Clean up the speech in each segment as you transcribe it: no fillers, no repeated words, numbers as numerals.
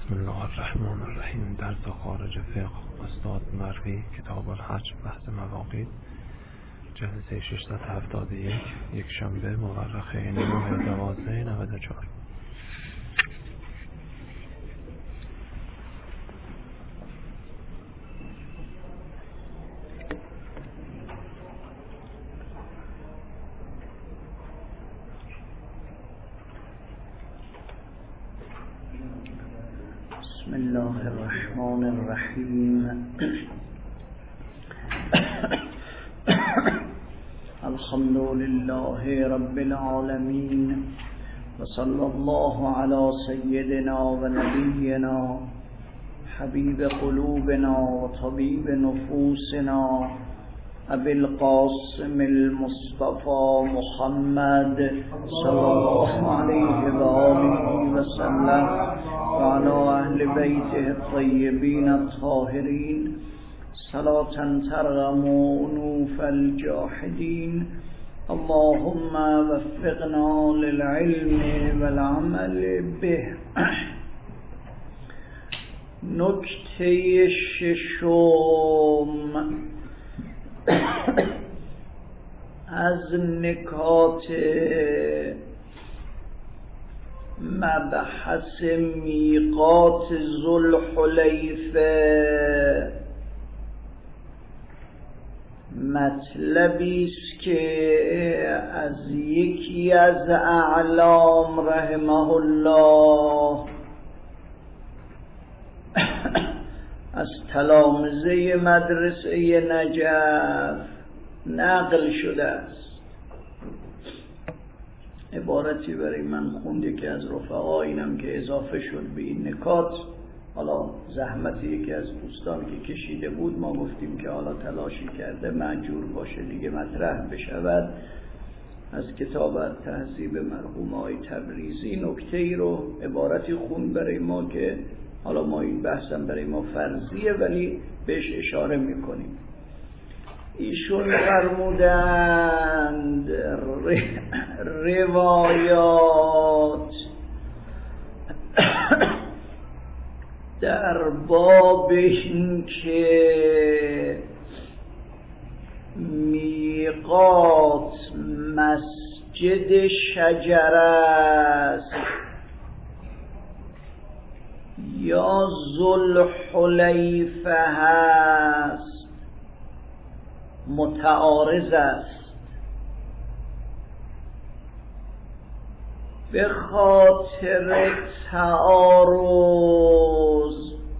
بسم الله الرحمن الرحیم. درس خارج فقه استاد مروی، کتاب الحج، بحث مواقیت، جلسه 671، یک شنبه، مورخه 9/12/94. بسم الله الرحمن الرحیم. الحمد لله رب العالمین و صلی الله علی سیدنا و نبینا حبیب قلوبنا و طبیب نفوسنا ابی القاسم المصطفى محمد صلی الله علیه و آله و سلم و علی اهل بیته الطیبین الطاهرین صلاة ترغم انوف الجاحدین. اللهم وفقنا للعلم والعمل به. نکته ششم از نکات مبحث میقات ذوالحلیفه مطلبی است که از یکی از اعلام رحمه الله از تلامذه مدرسه نجف نقل شده است. عبارتی برای من خونده که از رفقا، اینم که اضافه شد به این نکات. حالا زحمت یکی از دوستان که کشیده بود، ما گفتیم که حالا تلاشی کرده مأجور باشه دیگه مطرح بشود. از کتاب تهذیب مرحوم آقای تبریزی نکته ای رو عبارتی خوند برای ما که حالا ما این بحثم برای ما فرضیه ولی بهش اشاره میکنیم. ایشون فرمودند روایات در باب این که میقات مسجد شجر است یا ذوالحلیفه هست متعارض است. به خاطر تعارض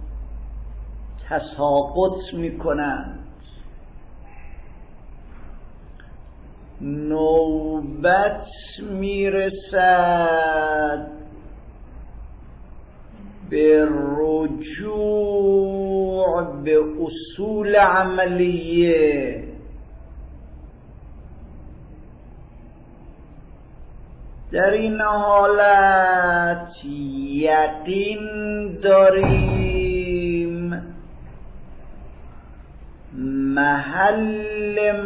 تساقط میکنند. نوبت میرسد به رجوع به اصول عملیه. در این حالت یقین داریم محل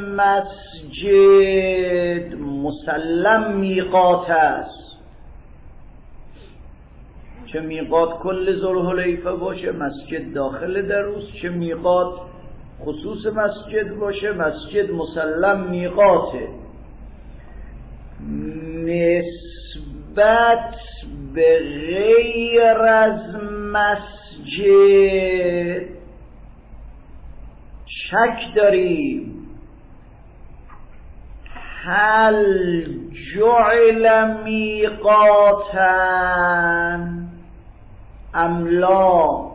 مسجد مسلم میقات است. چه میقات کل ذوالحلیفه باشه مسجد داخل در اوست، چه میقات خصوص مسجد باشه مسجد مسلم میقاته. نسبت به غیر از مسجد شک داریم هل جعل میقاتا ام لا.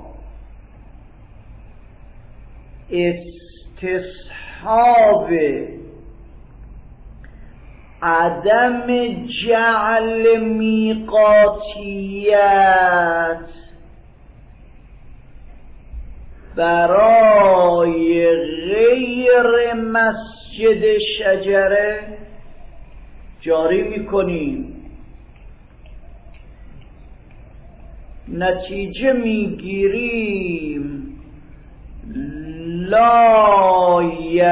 استصحاب عدم جعل میقاتیت برای غیر مسجد شجره جاری میکنیم. نتیجه میگیریم لا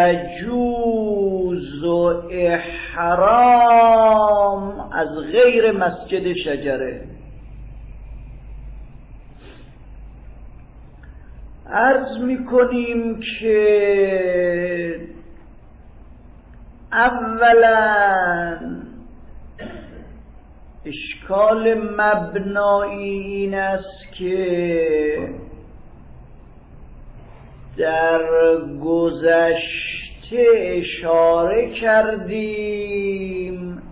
یجوز احرام از غیر مسجد شجره. عرض میکنیم که اولا اشکال مبنایی این است که در گذشته اشاره کردیم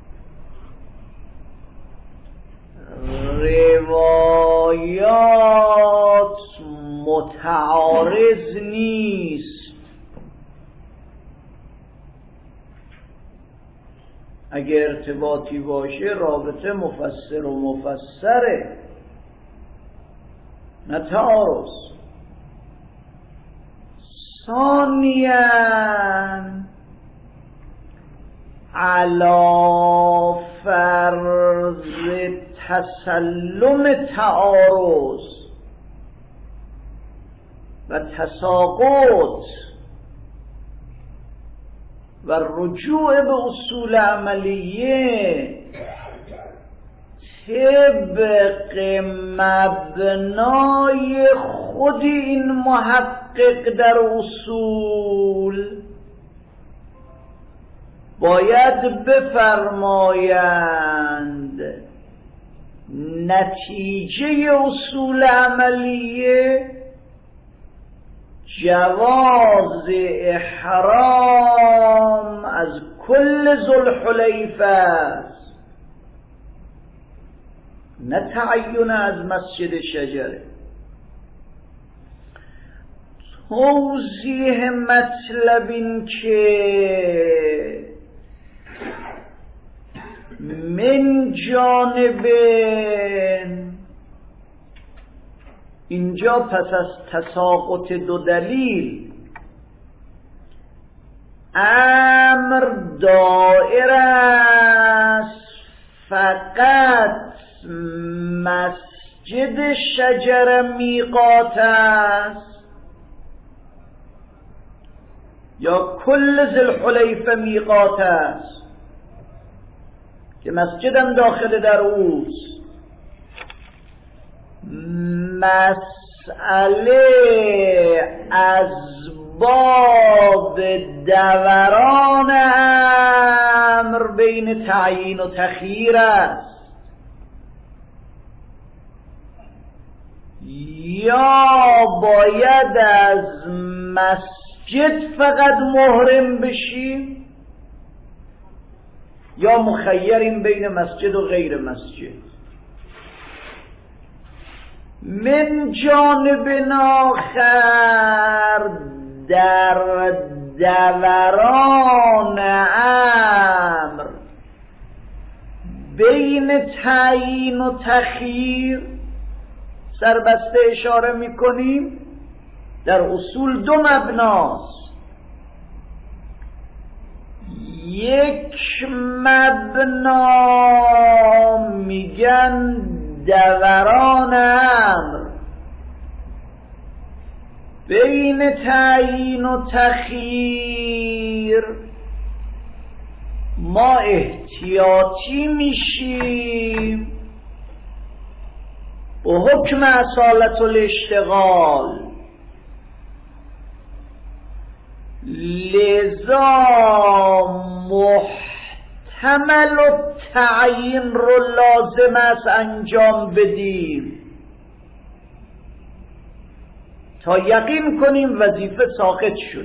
روایات متعارض نیست. اگر ارتباطی باشه رابطه مفسر و مفسره، نه تعارض. ثانیاً علی فرض تسلم تعارض و تساقط و رجوع به اصول عملیه طبق مبنای خود این محقق در اصول باید بفرمایند نتیجه اصول عملیه جواز احرام از کل ذوالحلیفه است، نه تعین از مسجد شجره. توضیح مطلب این که من جانب اینجا پس از تساقط دو دلیل امر دائر است فقط مسجد شجر میقات است یا کل ذوالحلیفه میقات است که مسجدم داخل در اوست. مسئله اسباب دوران امر بین تعیین و تخییر است، یا باید از مسجد فقط محرم بشیم یا مخیریم بین مسجد و غیر مسجد. من جانب آخر در دوران امر بین تعیین و تخییر سربسته اشاره میکنیم در اصول دو مبناست. یک مبنا میگن دوران امر بین تعیین و تخییر ما احتیاطی میشیم به حکم اصالت الاشتغال، لذا محتمل التعیین رو لازم است انجام بدیم تا یقین کنیم وظیفه ساقط شد.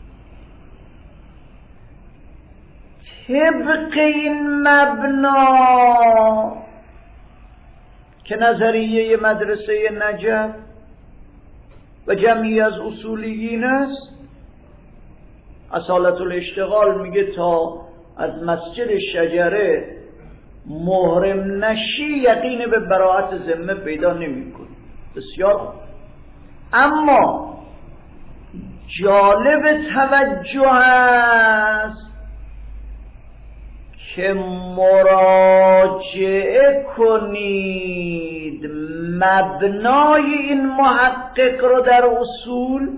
طبق این مبنا که نظریه مدرسه نجف و جمعی از اصولیین است، اصالت الاشتغال میگه تا از مسجد شجره محرم نشی یقین به براءت ذمه پیدا نمی‌کنی. بسیار خوب. اما جالب توجه است که مراجعه کنید مبنای این محقق رو در اصول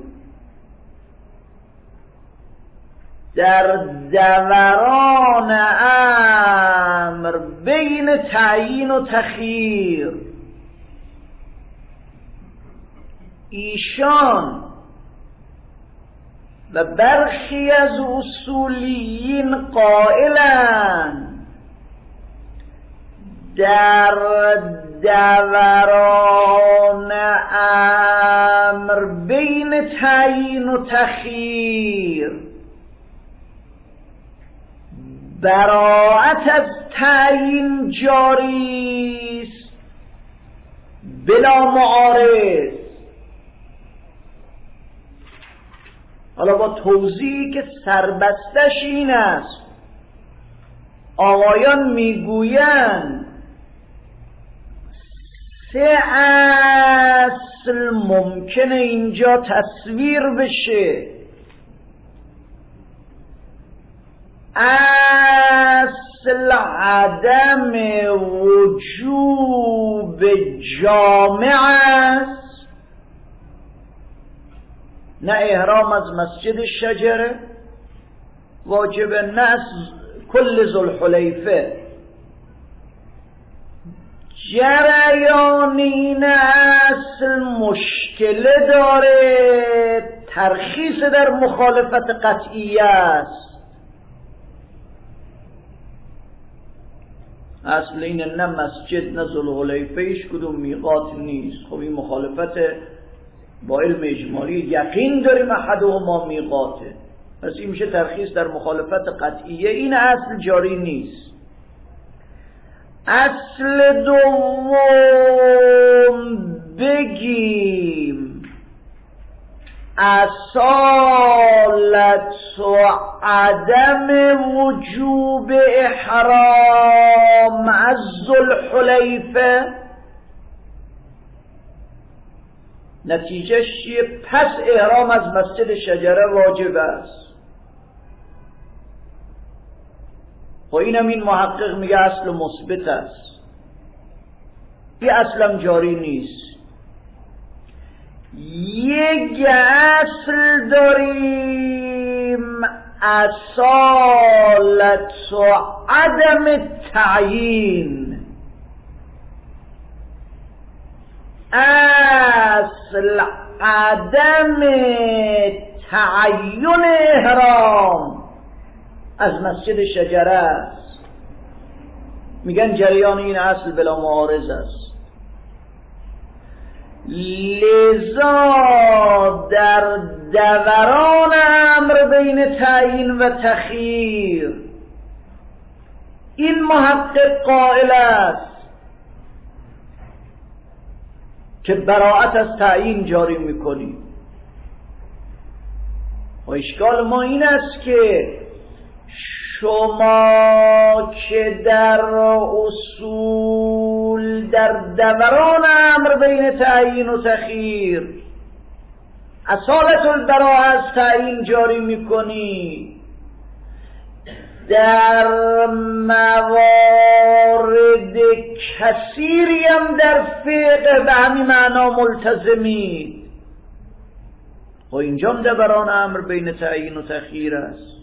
در دوران امر بین تعیین و تخییر ایشان و برخی از اصولیین قائلند در دوران امر بین تعیین و تخییر براءت از تعیین جاری است بلا معارض. حالا با توضیحی که سربستش این است، آقایان میگویند 3 اصل ممکنه اینجا تصویر بشه. اصل عدم وجوب جامع است، نه احرام از مسجد شجره واجبه، نه از کل ذوالحلیفه. جریان این اصل مشکله داره، ترخیص در مخالفت قطعیه است. اصل اینه نه مسجد نه ذوالحلیفه هیچ کدوم میقات نیست. خب این مخالفت با علم اجمالی، یقین داریم احدهما میقاته، پس این میشه ترخیص در مخالفت قطعیه. این اصل جاری نیست. اصل دوم بگیم اصالت و عدم وجوب احرام از ذوالحلیفه، نتیجه چیه؟ پس احرام از مسجد شجره واجب است. و اینم این محقق میگه اصل مثبت است، این اصلم جاری نیست. یک اصل داریم اصالت و عدم تعیین. اصل عدم تعیین احرام از مسجد شجره است. میگن جریان این اصل بلا معارض است. لذا در دوران امر بین تعیین و تخییر این محقق قائل است که براءت از تعیین جاری میکنیم. و اشکال ما این است که شما که در اصول در دوران امر بین تعیین و تخییر اصالت البراءه از تعیین جاری میکنی، در موارد کثیری هم در فقه به همین معنا ملتزمید. و اینجا هم دوران امر بین تعیین و تخییر است.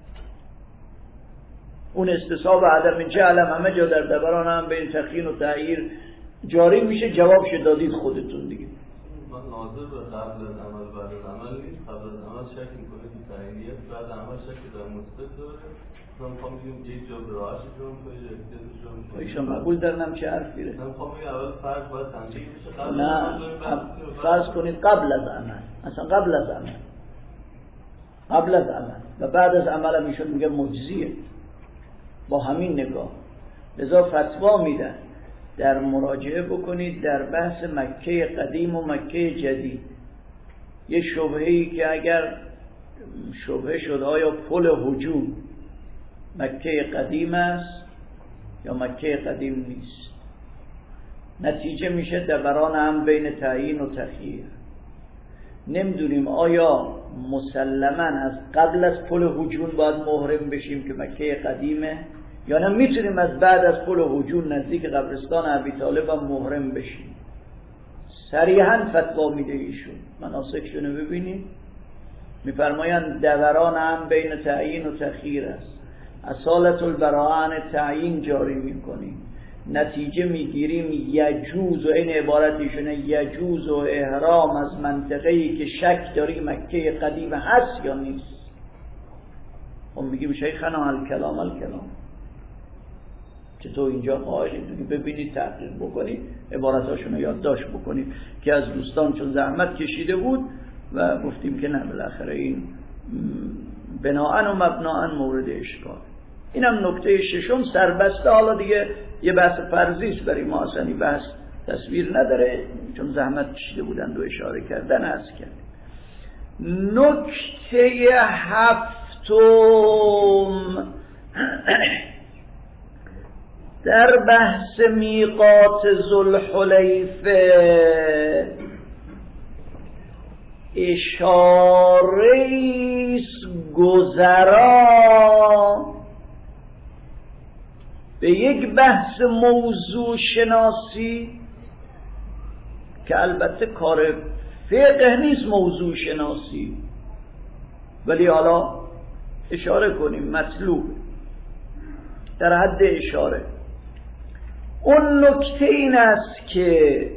اون استصحاب عدم جعل همه جا در دوران امر بین تخییر و تغییر جاری میشه. جوابش دادید خودتون دیگه. ناظر به قبل از عمل بعد از عمل نیست. قبل از عمل شک میکنه که تعیینیت، بعد عمل شک در مثبت داره. من میخوام بگیم یک جا به راهش جرم کنه یا احتیاطش جرم کنه. ایشان قبول دارنم چه حرفی ره؟ من میخوام بگیم اول فرض باید تنجیح بشه. نه فرض کنید قبل از عمل، اصلا قبل از عمل، قبل از عمل و بعد از عمل هم ایشون میگه مجزیه با همین نگاه. لذا فتوا میدن در مراجعه بکنید در بحث مکه قدیم و مکه جدید. یه شبهه‌ای که اگر شبهه شد آیا پل هجوم مکه قدیم است یا مکه قدیم نیست، نتیجه میشه دوران هم بین تعیین و تخییر. نمیدونیم آیا مسلماً از قبل از پل هجوم باید محرم بشیم که مکه قدیمه، یا نه میتونیم از بعد از پل هجوم نزدیک قبرستان ابی طالب هم محرم بشیم. صریحاً فتوا میده ایشون. مناسکشونو ببینیم، میفرمایند دوران هم بین تعیین و تخییر است. اصالت البراءه تعیین جاری میکنیم. نتیجه میگیریم یجوز، و این عبارتشونه، یجوز و احرام از منطقه‌ای که شک داری مکه قدیم هست یا نیست. خب میگیم شیخنا الکلام چطور اینجا قائلید؟ ببینید، تحقیق بکنید، عبارتاشونو یادداشت بکنید که از دوستان چون زحمت کشیده بود و گفتیم که نه، بالاخره این بناءً و مبناءً مورد اشکال. اینم نکته ششم، سربسته. حالا دیگه یه بحث فرضی است، برای ما اصلا بحث تصویر نداره چون زحمت کشیده بودند و اشاره کردن از کرد. نکته هفتم در بحث میقات ذوالحلیفه اشاره‌ایست گذرا به یک بحث موضوع شناسی که البته کار فقه نیست موضوع شناسی، ولی حالا اشاره کنیم، مطلوب در حد اشاره. اون نکته این است که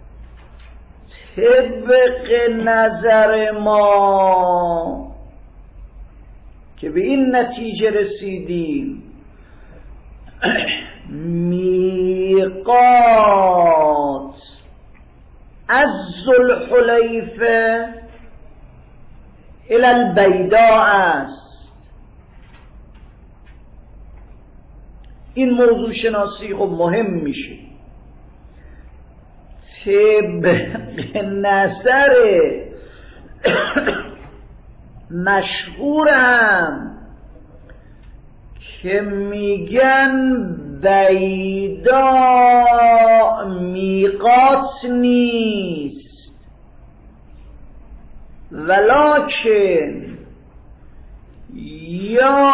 طبق نظر ما که به این نتیجه رسیدیم میقات از ذوالحلیفه الی البیضاء است. این موضوع شناسی خب مهم میشه. طبق نظر مشهورم که میگن بیضاء میقات نیست، ولکن یا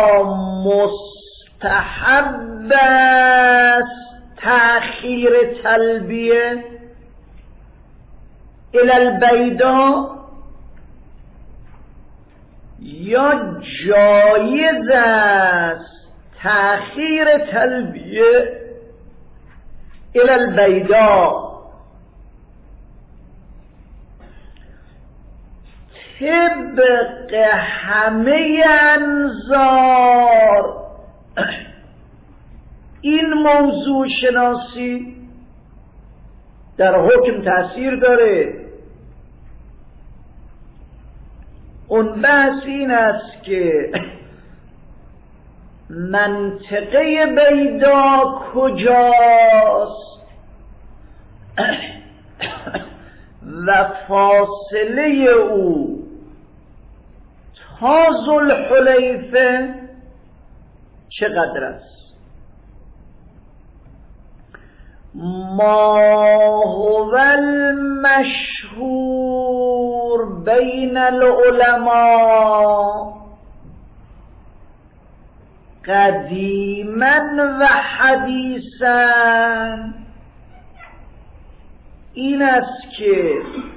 مستحب است تأخیر تلبیه الی البیضاء، یا جایز است تأخیر تلبیه الی البیضاء. طبق همه انظار این موضوع شناسی در حکم تأثیر داره. اون بحث این است که منطقه بیضاء کجاست و فاصله او تا ذوالحلیفه چقدر است. ما هو المشهور بین العلماء قدیما و حدیثا این است که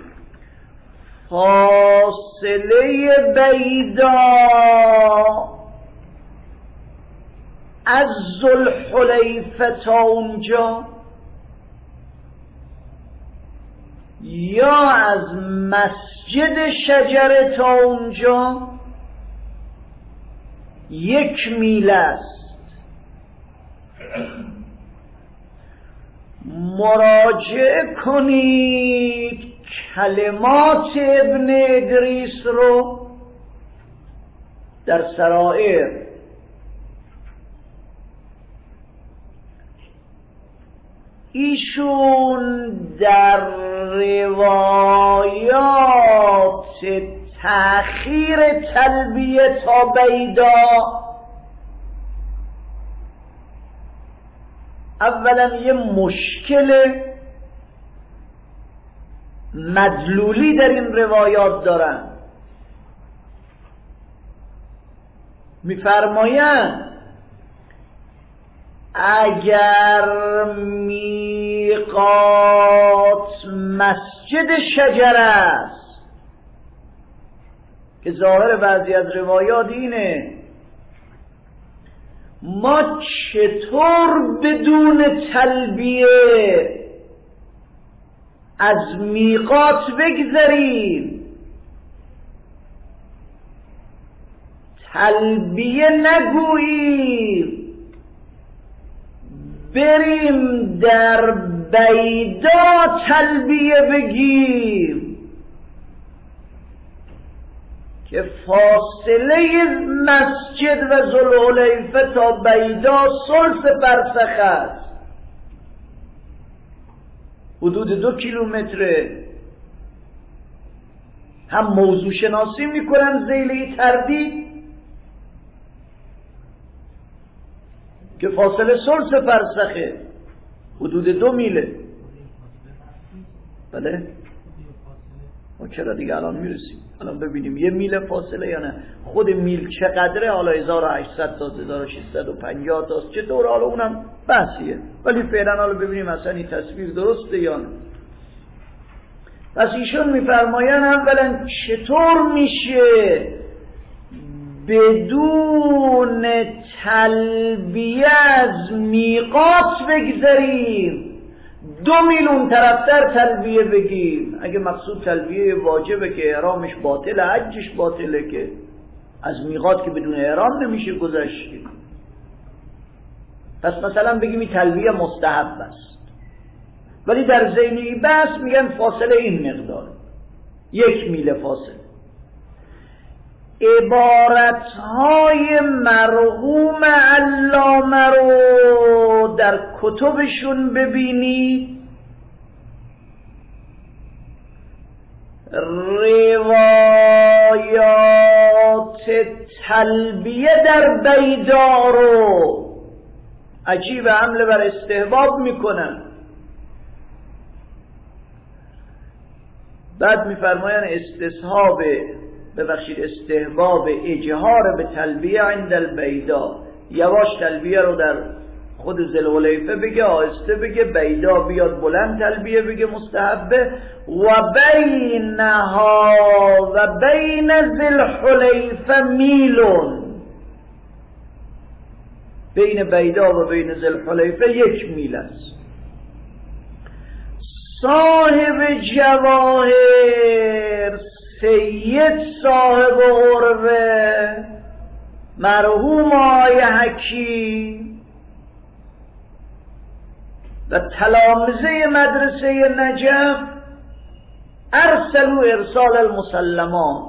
فاصله بیضاء از ذوالحلیفه تا اونجا یا از مسجد شجره تا اونجا 1 میل است. مراجعه کنید کلمات ابن ادریس رو در سرائر. ایشون در روایات تأخیر تلبیه تا بیضاء اولا یه مشکل مدلولی در این روایات دارن. میفرمایند اگر میقات مسجد شجره است، که ظاهر بعضی از روایات اینه، ما چطور بدون تلبیه از میقات بگذریم؟ تلبیه نگوییم، بریم در بیدا تلبیه بگیم که فاصله مسجد و ذوالحلیفه تا بیدا ثلث فرسخ است، حدود 2 کیلومتره. هم موضوع شناسی میکنن ذیل تردید که فاصله ثلث فرسخه، حدود 2 میله. بله ما چرا دیگه الان میرسیم، الان ببینیم 1 میل فاصله یا نه. خود میل چقدره، حالا 1800 تا 1650 تاست چطور، حالا اونم بحثیه، ولی فعلا حالا ببینیم اصلا این تصویر درسته یا نه. پس ایشون میفرماین اولا چطور میشه بدون تلبیه از میقات بگذریم، 2 میل اون طرفتر تلبیه بگیم. اگه مقصود تلبیه واجبه که احرامش باطله، حجش باطله، که از میقات که بدون احرام نمیشه گذشت. پس مثلا بگیم این تلبیه مستحب است، ولی در ذیل بحث میگن فاصله این مقدار، 1 میل فاصله. عبارتهای مرحوم علامه رو در کتبشون ببینید، روایات تلبیه در بیدا رو عجیب حمله بر استحباب میکنن. بعد میفرماین استحباب اجهار به تلبیه عند البیدا، یواش تلبیه رو در خود ذوالحلیفه بگه، آهسته بگه، بیدا بیاد بلند تلبیه بگه، مستحبه. و بینها و بین ذوالحلیفه میلون، بین بیدا و بین ذوالحلیفه 1 میل است. صاحب جواهر سید صاحب عروه مرحوم آقای حکیم و تلامذه مدرسه نجف ارسلوا ارسال المسلمات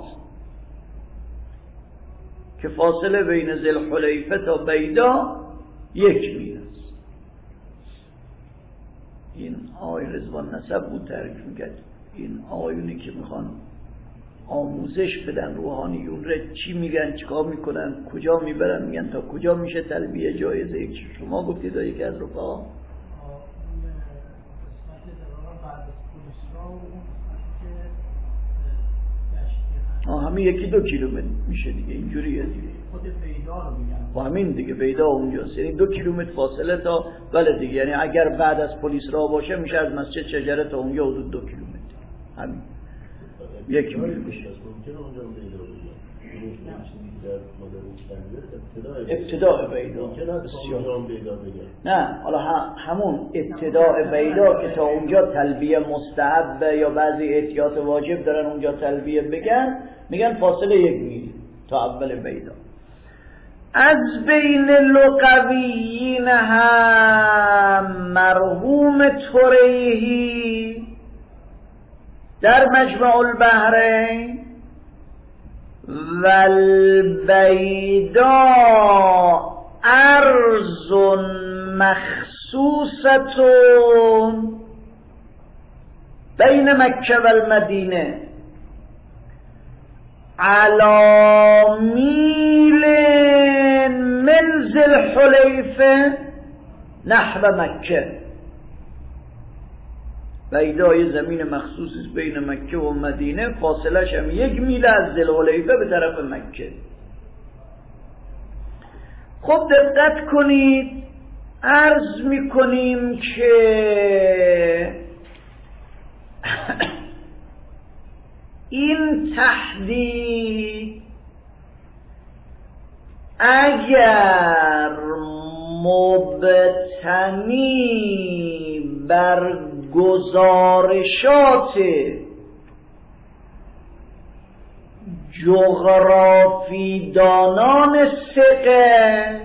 که فاصله بین ذوالحلیفه تا بیدا 1 میل است. این آقای رضوان نسب بود تعریف میکرد. این آقایونی که میخوان آموزش بدن روحانیون را چی میگن، چیکار میکنن، کجا میبرن، میگن تا کجا میشه تلبیه جایزه. شما گفتید یکی از رفقا همین 1-2 کیلومتر میشه دیگه، اینجوریه دیگه. خود بیدا رو میگن و همین دیگه بیدا اونجاست، یعنی 2 کیلومتر فاصله تا بله دیگه، یعنی اگر بعد از پلیس راه باشه میشه از مسجد شجره تا اونجا حدود 2 کیلومتر، همین 1 میل میشه. ابتداء بیدا نه، حالا همون ابتداء بیدا که تا اونجا تلبیه مستحب یا بعضی احتیاط واجب دارن اونجا تلبیه بگن، میگن فاصله 1 میل تا اول بیدا. از بین لغویین هم مرحوم طریحی در مجمع البحرین و البیدا ارض مخصوصتون بین مکه و المدینه علی میل من ذوالحلیفه نحو مکه. بیدای زمین مخصوصی بین مکه و مدینه، فاصلش هم 1 میل از ذوالحلیفه به طرف مکه. خب دقت کنید، عرض میکنیم که این تحدید اگر مبتنی بر گزارشات جغرافی دانان ثقه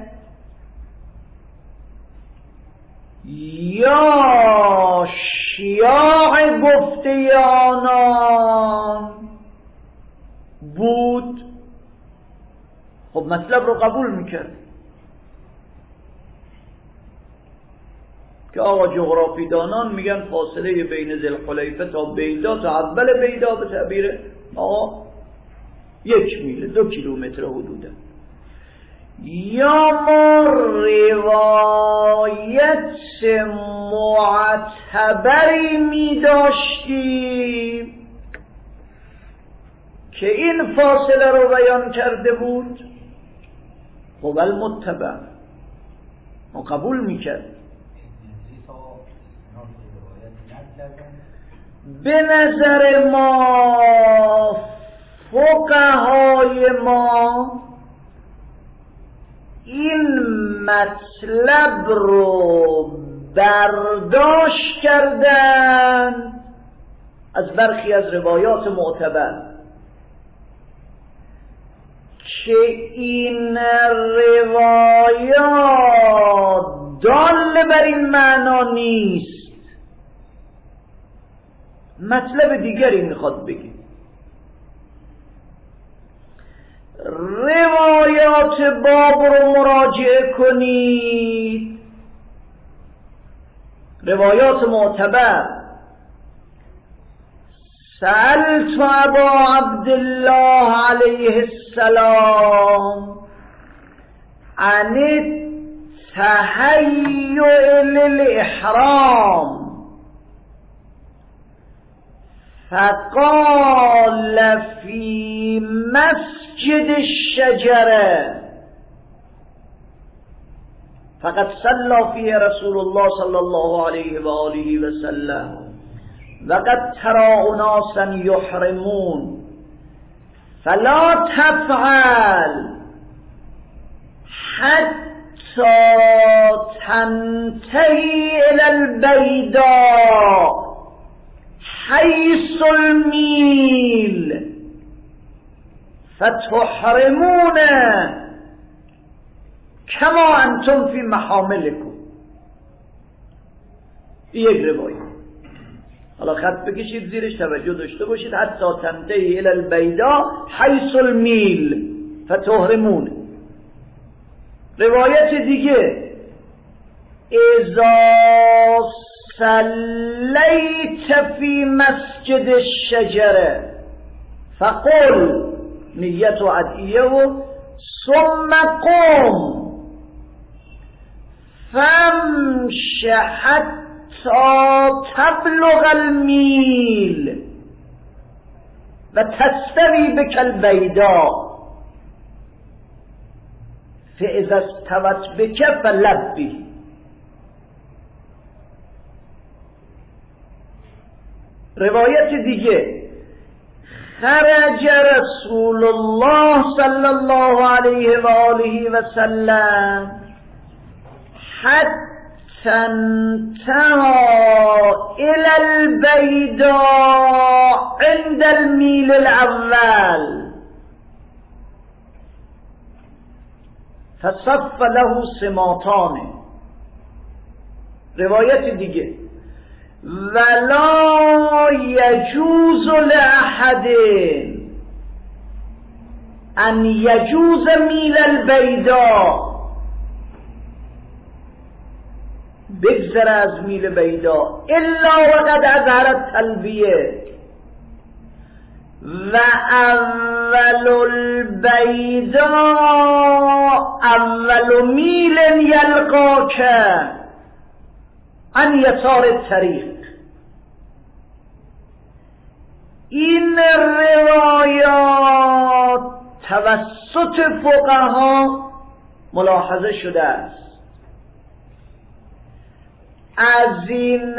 یا شیاع گفته آنان بود، خب مطلب رو قبول میکرد که آقا جغرافی دانان میگن فاصله بین ذوالحلیفه تا بیدا، تا اول بیدا به تعبیر آقا 1 میل 2 کیلومتر حدوده. یا ما روایت معتبری می داشتیم که این فاصله رو بیان کرده بود، خب المتبع ما قبول می کرد. به نظر ما فقهای ما این مطلب رو برداشت کردن از برخی از روایات معتبر که این روایات دال بر این معنا نیست، مطلب دیگری میخواد بگه. روایات باب رو مراجعه کنید، روایات معتبر. سألت ابا عبدالله علیه السلام عن التهیؤ للإحرام فقال في مسجد الشجرة فقد صلى فيه رسول الله صلى الله عليه وآله وسلم وقد ترى أناسا يحرمون فلا تفعل حتى تنتهي إلى البيضاء حيث الميل فتحرمون كما أنتم في محاملكم. یک روایت، حالا خط بکشید زیرش، توجه داشته باشید. حتی تنتهی الی البیضاء حیث المیل فتحرمون. روایت دیگه اذا صلیت فی مسجد الشجره فقل نیت و ادعیه و ثم قم فامش حتی تبلغ المیل و تستوی بک البیضاء فاذا استوت بک فلبی. روایت دیگه خرج رسول الله صلی الله علیه و آله و سلم حتی انتهى الى البیضاء عند المیل الاول فصف له سماطان. روایت دیگه ولا يجوز لأحد أن يجوز میل البیضاء، بگذر از میل بیضاء الا وقد اظهر التلبیه و اول البیضاء اول میل یلقاک عن یسار الطریق. این روایات توسط فقها ملاحظه شده است. از این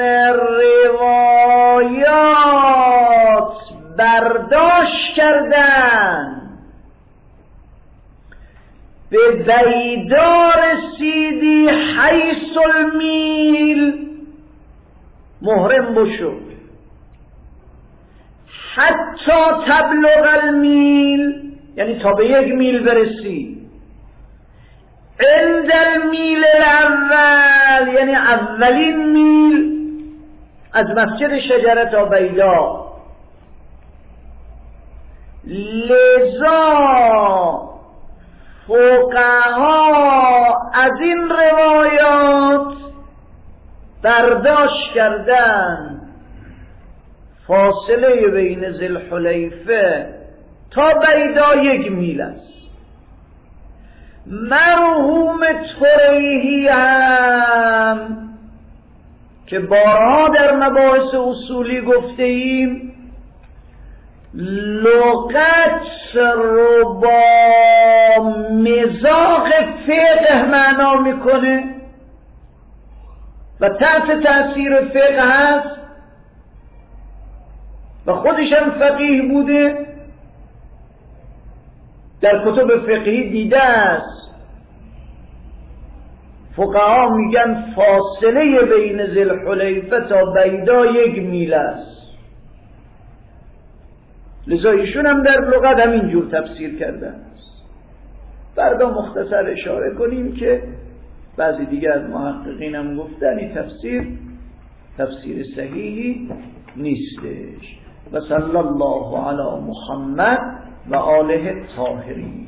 روایات برداشت کردن به بیدا رسیدی حیث المیل محرم بشو، حتی تبلغ المیل یعنی تا به 1 میل برسی، عند المیل الاول یعنی اولین میل از مسجد شجره تا بیدا. لذا فقها از این روایات برداشت کردن فاصله بین ذوالحلیفه تا بیدا 1 میل است. مرحوم طریحی هم که بارها در مباحث اصولی گفته ایم لغت رو با مذاق فقه معنا میکنه و تحت تأثیر فقه هست و خودش هم فقیه بوده، در کتب فقهی دیده است. فقها میگن فاصله بین ذوالحلیفه تا بیدا 1 میل است. لذا ایشون هم در لغت همینجور تفسیر کردن است. فردا مختصر اشاره کنیم که بعضی دیگر از محققین هم گفتن این تفسیر صحیحی نیستش. و صلی الله علی محمد و آله الطاهرین.